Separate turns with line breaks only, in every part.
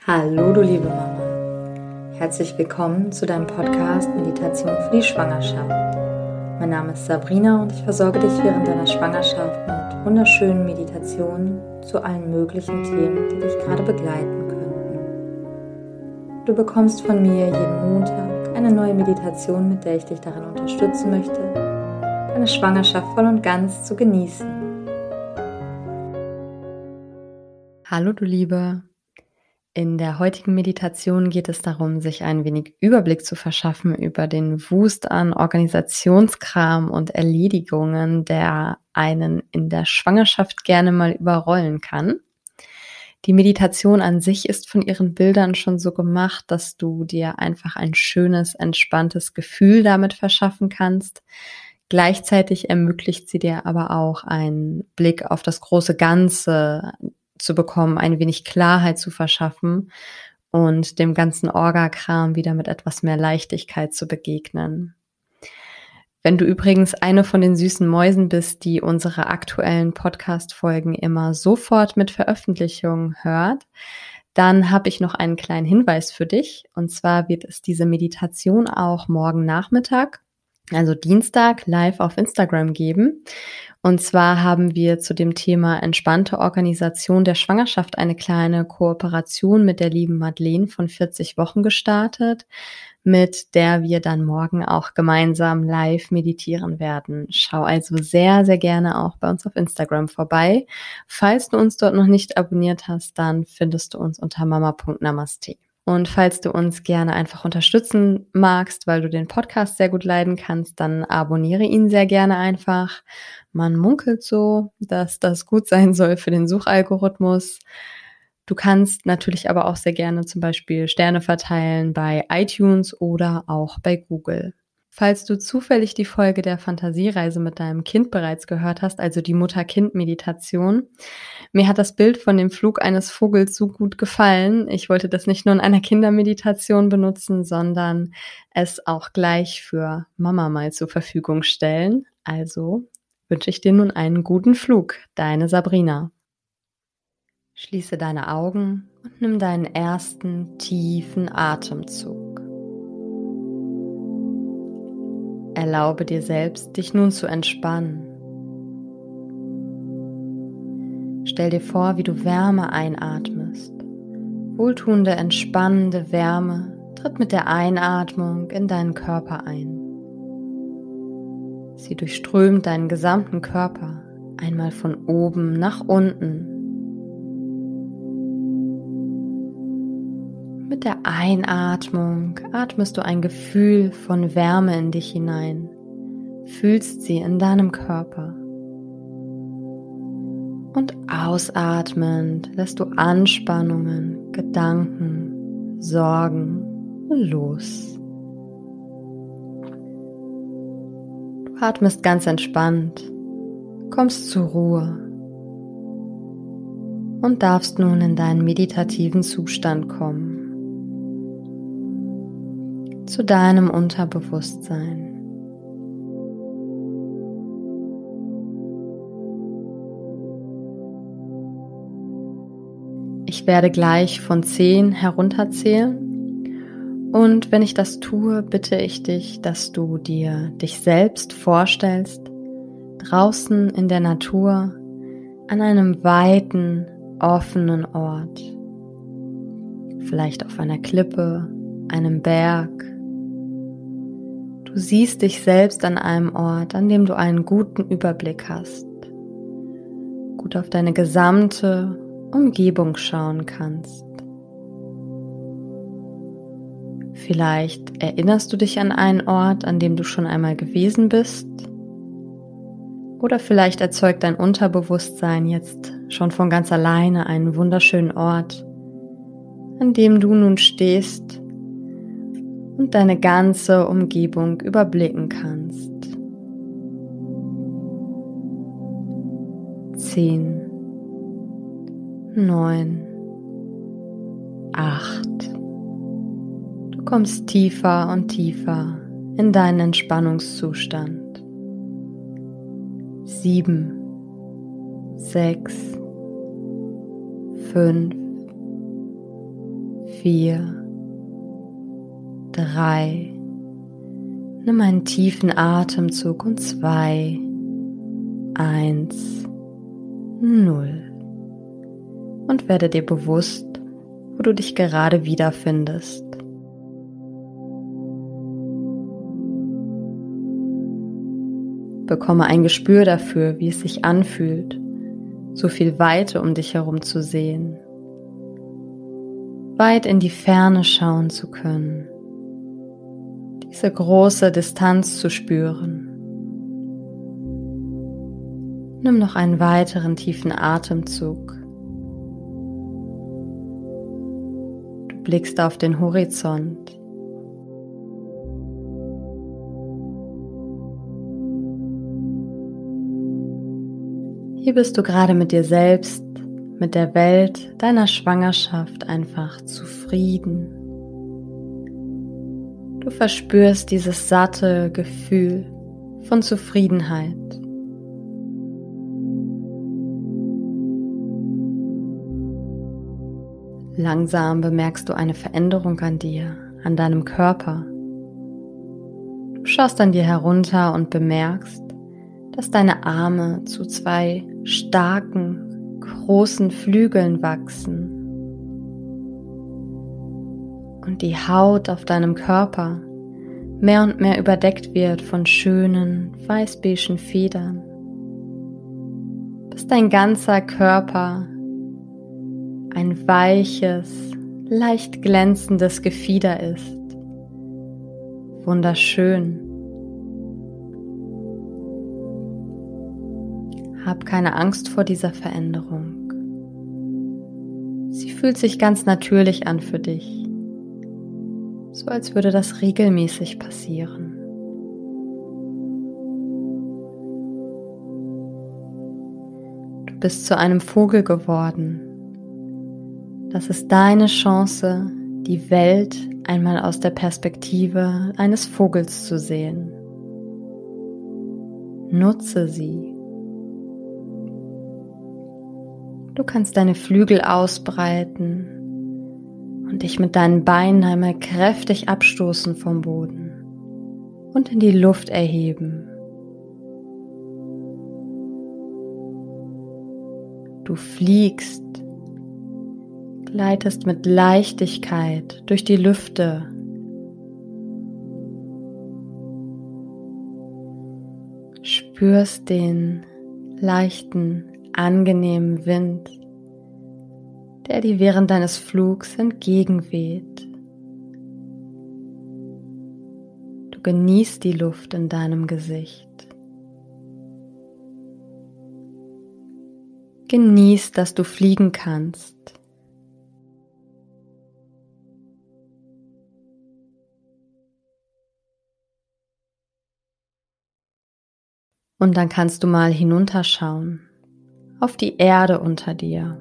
Hallo du liebe Mama, herzlich willkommen zu deinem Podcast Meditation für die Schwangerschaft. Mein Name ist Sabrina und ich versorge dich während deiner Schwangerschaft mit wunderschönen Meditationen zu allen möglichen Themen, die dich gerade begleiten könnten. Du bekommst von mir jeden Montag eine neue Meditation, mit der ich dich darin unterstützen möchte, deine Schwangerschaft voll und ganz zu genießen. Hallo du Liebe! In der heutigen Meditation geht es darum, sich ein wenig Überblick zu verschaffen über den Wust an Organisationskram und Erledigungen, der einen in der Schwangerschaft gerne mal überrollen kann. Die Meditation an sich ist von ihren Bildern schon so gemacht, dass du dir einfach ein schönes, entspanntes Gefühl damit verschaffen kannst. Gleichzeitig ermöglicht sie dir aber auch einen Blick auf das große Ganze zu bekommen, ein wenig Klarheit zu verschaffen und dem ganzen Orga-Kram wieder mit etwas mehr Leichtigkeit zu begegnen. Wenn du übrigens eine von den süßen Mäusen bist, die unsere aktuellen Podcast-Folgen immer sofort mit Veröffentlichung hört, dann habe ich noch einen kleinen Hinweis für dich. Und zwar wird es diese Meditation auch morgen Nachmittag, also Dienstag, live auf Instagram geben. Und zwar haben wir zu dem Thema entspannte Organisation der Schwangerschaft eine kleine Kooperation mit der lieben Madeleine von 40 Wochen gestartet, mit der wir dann morgen auch gemeinsam live meditieren werden. Schau also sehr, sehr gerne auch bei uns auf Instagram vorbei. Falls du uns dort noch nicht abonniert hast, dann findest du uns unter mama.namaste. Und falls du uns gerne einfach unterstützen magst, weil du den Podcast sehr gut leiden kannst, dann abonniere ihn sehr gerne einfach. Man munkelt so, dass das gut sein soll für den Suchalgorithmus. Du kannst natürlich aber auch sehr gerne zum Beispiel Sterne verteilen bei iTunes oder auch bei Google. Falls du zufällig die Folge der Fantasiereise mit deinem Kind bereits gehört hast, also die Mutter-Kind-Meditation, mir hat das Bild von dem Flug eines Vogels so gut gefallen. Ich wollte das nicht nur in einer Kindermeditation benutzen, sondern es auch gleich für Mama mal zur Verfügung stellen. Also wünsche ich dir nun einen guten Flug, deine Sabrina. Schließe deine Augen und nimm deinen ersten tiefen Atemzug. Erlaube dir selbst, dich nun zu entspannen. Stell dir vor, wie du Wärme einatmest. Wohltuende, entspannende Wärme tritt mit der Einatmung in deinen Körper ein. Sie durchströmt deinen gesamten Körper, einmal von oben nach unten. Mit der Einatmung atmest du ein Gefühl von Wärme in dich hinein, fühlst sie in deinem Körper. Und ausatmend lässt du Anspannungen, Gedanken, Sorgen los. Du atmest ganz entspannt, kommst zur Ruhe und darfst nun in deinen meditativen Zustand kommen. Zu deinem Unterbewusstsein. Ich werde gleich von 10 herunterzählen und wenn ich das tue, bitte ich dich, dass du dir dich selbst vorstellst, draußen in der Natur, an einem weiten, offenen Ort. Vielleicht auf einer Klippe, einem Berg. Du siehst dich selbst an einem Ort, an dem du einen guten Überblick hast, gut auf deine gesamte Umgebung schauen kannst. Vielleicht erinnerst du dich an einen Ort, an dem du schon einmal gewesen bist, oder vielleicht erzeugt dein Unterbewusstsein jetzt schon von ganz alleine einen wunderschönen Ort, an dem du nun stehst und deine ganze Umgebung überblicken kannst. 10, 9, 8. Du kommst tiefer und tiefer in deinen Entspannungszustand. 7, 6, 5, 4, 3. Nimm einen tiefen Atemzug und 2, 1, 0. Und werde dir bewusst, wo du dich gerade wiederfindest. Bekomme ein Gespür dafür, wie es sich anfühlt, so viel Weite um dich herum zu sehen, weit in die Ferne schauen zu können, diese große Distanz zu spüren. Nimm noch einen weiteren tiefen Atemzug. Du blickst auf den Horizont. Hier bist du gerade mit dir selbst, mit der Welt, deiner Schwangerschaft einfach zufrieden. Du verspürst dieses satte Gefühl von Zufriedenheit. Langsam bemerkst du eine Veränderung an dir, an deinem Körper. Du schaust an dir herunter und bemerkst, dass deine Arme zu 2 starken, großen Flügeln wachsen und die Haut auf deinem Körper mehr und mehr überdeckt wird von schönen, weiß-beigen Federn, bis dein ganzer Körper ein weiches, leicht glänzendes Gefieder ist. Wunderschön. Hab keine Angst vor dieser Veränderung. Sie fühlt sich ganz natürlich an für dich, so als würde das regelmäßig passieren. Du bist zu einem Vogel geworden. Das ist deine Chance, die Welt einmal aus der Perspektive eines Vogels zu sehen. Nutze sie. Du kannst deine Flügel ausbreiten und dich mit deinen Beinen einmal kräftig abstoßen vom Boden und in die Luft erheben. Du fliegst, gleitest mit Leichtigkeit durch die Lüfte. Spürst den leichten, angenehmen Wind, der dir während deines Flugs entgegenweht. Du genießt die Luft in deinem Gesicht. Genieß, dass du fliegen kannst. Und dann kannst du mal hinunterschauen auf die Erde unter dir.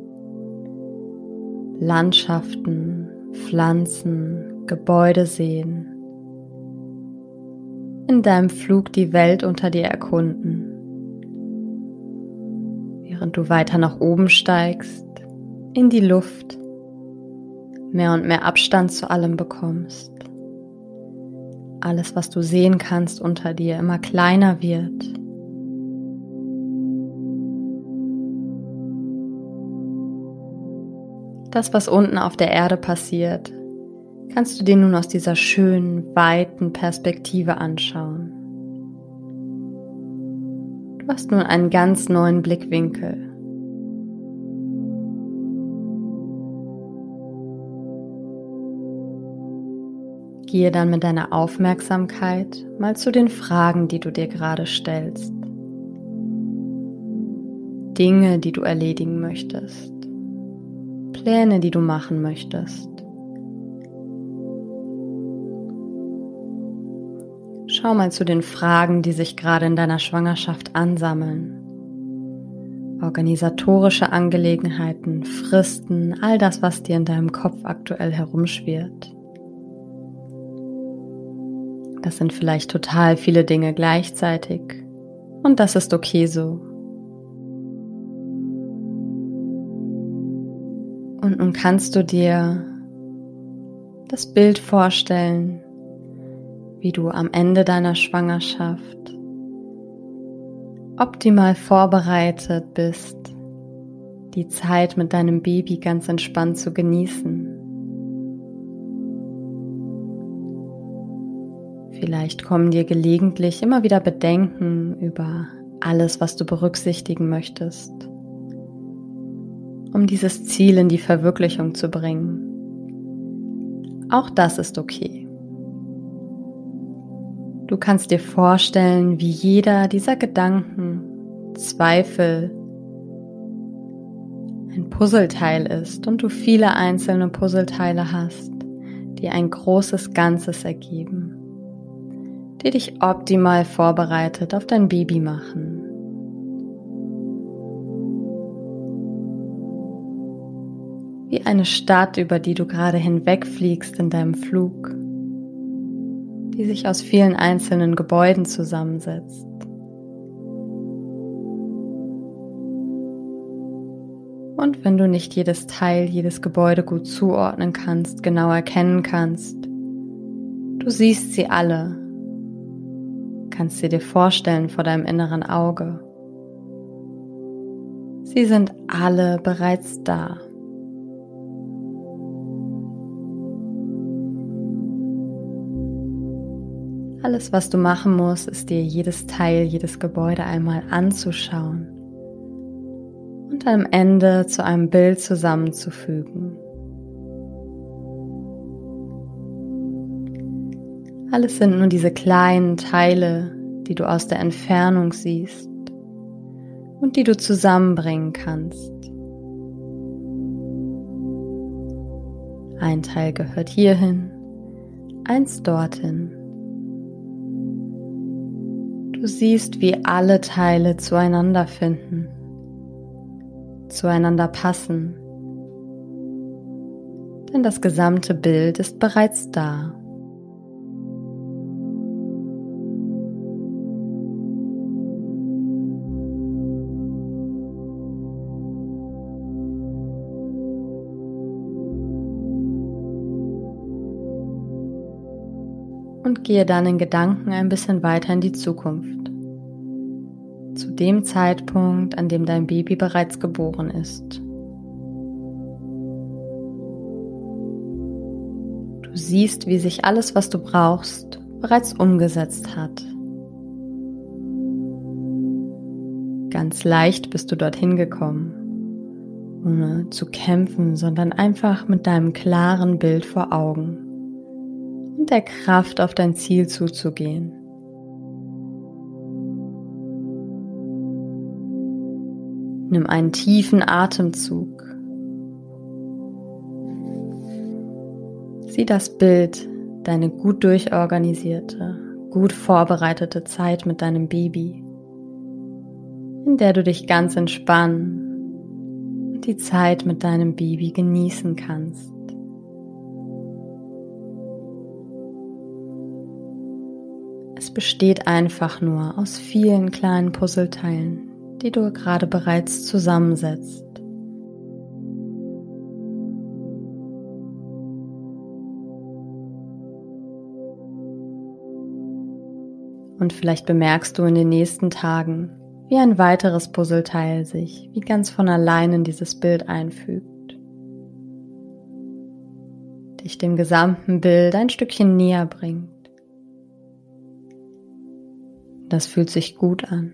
Landschaften, Pflanzen, Gebäude sehen. In deinem Flug die Welt unter dir erkunden. Während du weiter nach oben steigst, in die Luft, mehr und mehr Abstand zu allem bekommst. Alles, was du sehen kannst unter dir, immer kleiner wird. Das, was unten auf der Erde passiert, kannst du dir nun aus dieser schönen, weiten Perspektive anschauen. Du hast nun einen ganz neuen Blickwinkel. Gehe dann mit deiner Aufmerksamkeit mal zu den Fragen, die du dir gerade stellst. Dinge, die du erledigen möchtest. Pläne, die du machen möchtest. Schau mal zu den Fragen, die sich gerade in deiner Schwangerschaft ansammeln. Organisatorische Angelegenheiten, Fristen, all das, was dir in deinem Kopf aktuell herumschwirrt. Das sind vielleicht total viele Dinge gleichzeitig und das ist okay so. Und nun kannst du dir das Bild vorstellen, wie du am Ende deiner Schwangerschaft optimal vorbereitet bist, die Zeit mit deinem Baby ganz entspannt zu genießen. Vielleicht kommen dir gelegentlich immer wieder Bedenken über alles, was du berücksichtigen möchtest, um dieses Ziel in die Verwirklichung zu bringen. Auch das ist okay. Du kannst dir vorstellen, wie jeder dieser Gedanken, Zweifel ein Puzzleteil ist und du viele einzelne Puzzleteile hast, die ein großes Ganzes ergeben, die dich optimal vorbereitet auf dein Baby machen. Wie eine Stadt, über die du gerade hinwegfliegst in deinem Flug, die sich aus vielen einzelnen Gebäuden zusammensetzt. Und wenn du nicht jedes Teil, jedes Gebäude gut zuordnen kannst, genau erkennen kannst, du siehst sie alle, kannst sie dir vorstellen vor deinem inneren Auge. Sie sind alle bereits da. Alles, was du machen musst, ist dir jedes Teil, jedes Gebäude einmal anzuschauen und am Ende zu einem Bild zusammenzufügen. Alles sind nur diese kleinen Teile, die du aus der Entfernung siehst und die du zusammenbringen kannst. Ein Teil gehört hierhin, eins dorthin. Du siehst, wie alle Teile zueinander finden, zueinander passen, denn das gesamte Bild ist bereits da. Und gehe dann in Gedanken ein bisschen weiter in die Zukunft. Zu dem Zeitpunkt, an dem dein Baby bereits geboren ist. Du siehst, wie sich alles, was du brauchst, bereits umgesetzt hat. Ganz leicht bist du dorthin gekommen, ohne zu kämpfen, sondern einfach mit deinem klaren Bild vor Augen und der Kraft, auf dein Ziel zuzugehen. Nimm einen tiefen Atemzug. Sieh das Bild, deine gut durchorganisierte, gut vorbereitete Zeit mit deinem Baby, in der du dich ganz entspannen und die Zeit mit deinem Baby genießen kannst. Es besteht einfach nur aus vielen kleinen Puzzleteilen, die du gerade bereits zusammensetzt. Und vielleicht bemerkst du in den nächsten Tagen, wie ein weiteres Puzzleteil sich wie ganz von allein in dieses Bild einfügt, dich dem gesamten Bild ein Stückchen näher bringt. Das fühlt sich gut an.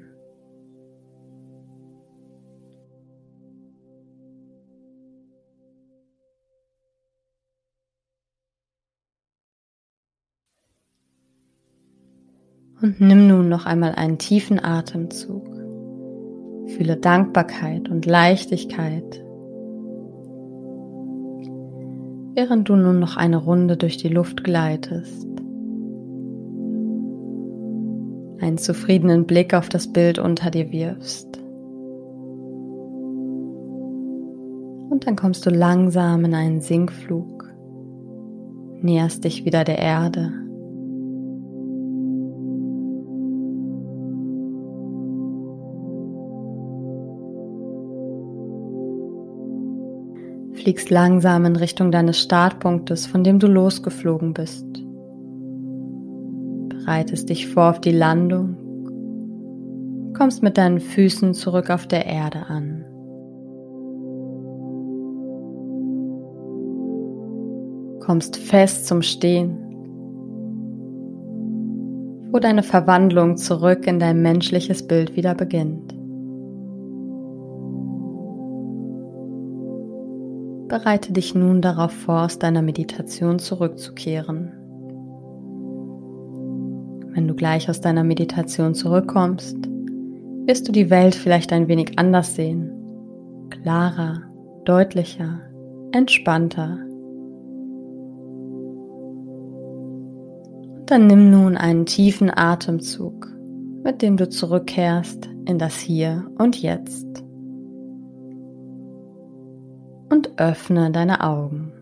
Und nimm nun noch einmal einen tiefen Atemzug. Fühle Dankbarkeit und Leichtigkeit, während du nun noch eine Runde durch die Luft gleitest. Einen zufriedenen Blick auf das Bild unter dir wirfst. Und dann kommst du langsam in einen Sinkflug, näherst dich wieder der Erde. fliegst langsam in Richtung deines Startpunktes, von dem du losgeflogen bist. Bereitest dich vor auf die Landung, kommst mit deinen Füßen zurück auf der Erde an. Kommst fest zum Stehen, wo deine Verwandlung zurück in dein menschliches Bild wieder beginnt. Bereite dich nun darauf vor, aus deiner Meditation zurückzukehren. Wenn du gleich aus deiner Meditation zurückkommst, wirst du die Welt vielleicht ein wenig anders sehen. Klarer, deutlicher, entspannter. Dann nimm nun einen tiefen Atemzug, mit dem du zurückkehrst in das Hier und Jetzt. Und öffne deine Augen.